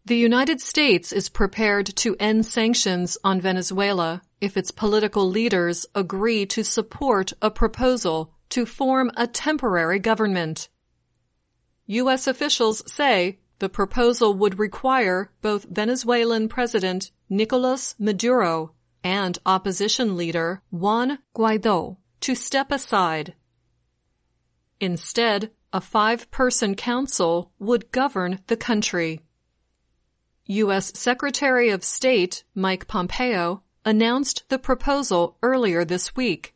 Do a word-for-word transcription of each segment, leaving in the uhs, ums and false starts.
The United States is prepared to end sanctions on Venezuela if its political leaders agree to support a proposal to form a temporary government. U S officials say the proposal would require both Venezuelan President Nicolas Maduro and opposition leader Juan Guaidó to step aside. Instead, a five-person council would govern the country. U S Secretary of State Mike Pompeo announced the proposal earlier this week.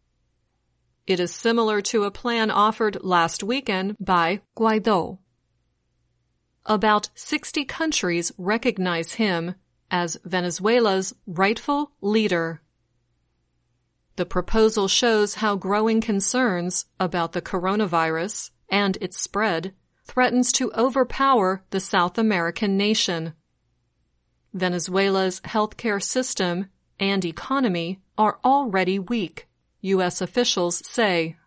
It is similar to a plan offered last weekend by Guaidó. About sixty countries recognize him as Venezuela's rightful leader. The proposal shows how growing concerns about the coronavirus and its spread threatens to overpower the South American nation. Venezuela's healthcare system and economy are already weak, U S officials say.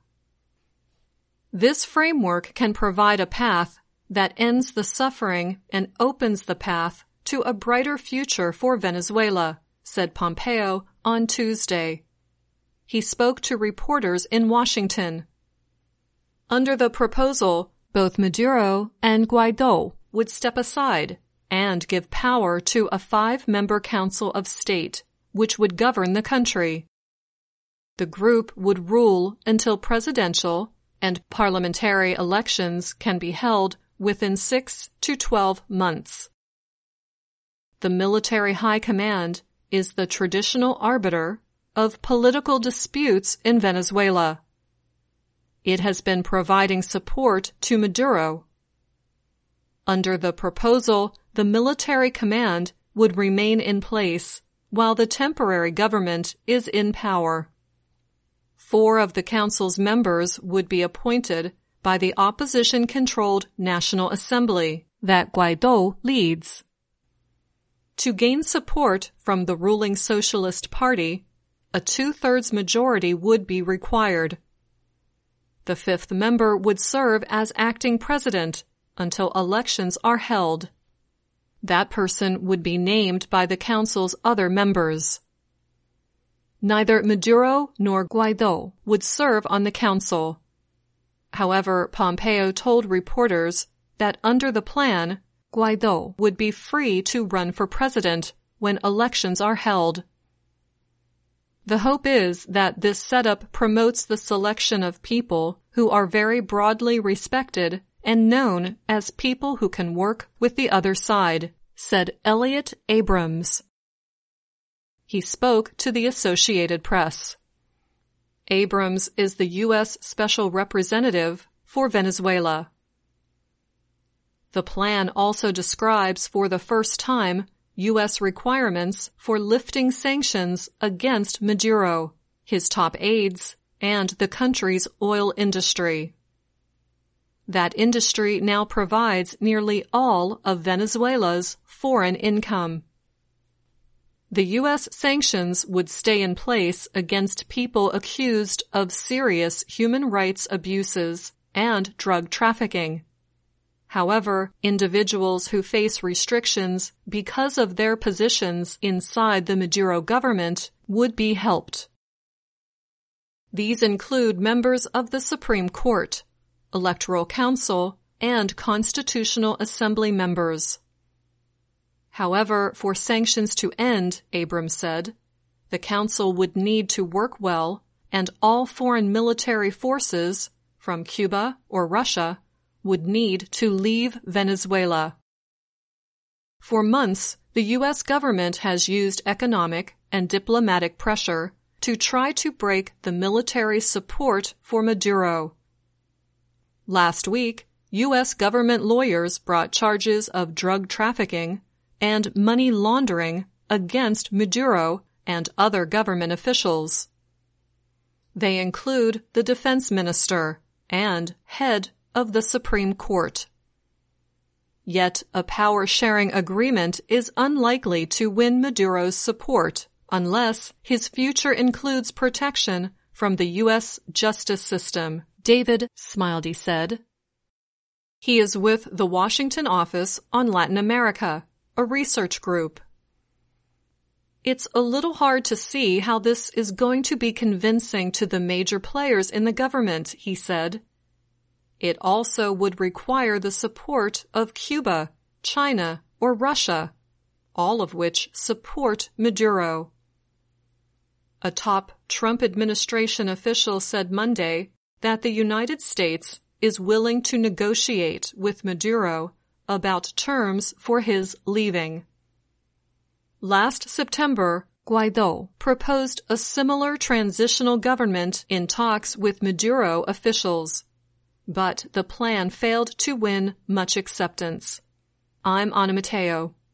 This framework can provide a path that ends the suffering and opens the path to a brighter future for Venezuela, said Pompeo on Tuesday. He spoke to reporters in Washington. Under the proposal, both Maduro and Guaidó would step aside and give power to a five-member Council of State, which would govern the country. The group would rule until presidential and parliamentary elections can be held within six to twelve months. The military high command is the traditional arbiter of political disputes in Venezuela. It has been providing support to Maduro. Under the proposal, the military command would remain in place while the temporary government is in power. Four of the council's members would be appointed by the opposition-controlled National Assembly that Guaidó leads. To gain support from the ruling Socialist Party, a two-thirds majority would be required. The fifth member would serve as acting president until elections are held. That person would be named by the council's other members. Neither Maduro nor Guaidó would serve on the council. However, Pompeo told reporters that under the plan, Guaidó would be free to run for president when elections are held. The hope is that this setup promotes the selection of people who are very broadly respected and known as people who can work with the other side, said Elliot Abrams. He spoke to the Associated Press. Abrams is the U S Special Representative for Venezuela. The plan also describes for the first time U S requirements for lifting sanctions against Maduro, his top aides, and the country's oil industry. That industry now provides nearly all of Venezuela's foreign income. The U S sanctions would stay in place against people accused of serious human rights abuses and drug trafficking. However, individuals who face restrictions because of their positions inside the Maduro government would be helped. These include members of the Supreme Court, Electoral Council, and Constitutional Assembly members. However, for sanctions to end, Abrams said, the Council would need to work well, and all foreign military forces, from Cuba or Russia, would need to leave Venezuela. For months, the U S government has used economic and diplomatic pressure to try to break the military support for Maduro. Last week, U S government lawyers brought charges of drug trafficking and money laundering against Maduro and other government officials. They include the defense minister and head of the Supreme Court. Yet a power-sharing agreement is unlikely to win Maduro's support unless his future includes protection from the U S justice system, David Smildy said. He is with the Washington office on Latin America a research group. It's a little hard to see how this is going to be convincing to the major players in the government, he said. It also would require the support of Cuba, China, or Russia, all of which support Maduro. A top Trump administration official said Monday that the United States is willing to negotiate with Maduro about terms for his leaving. Last September, Guaido proposed a similar transitional government in talks with Maduro officials, but the plan failed to win much acceptance. I'm Ana Mateo.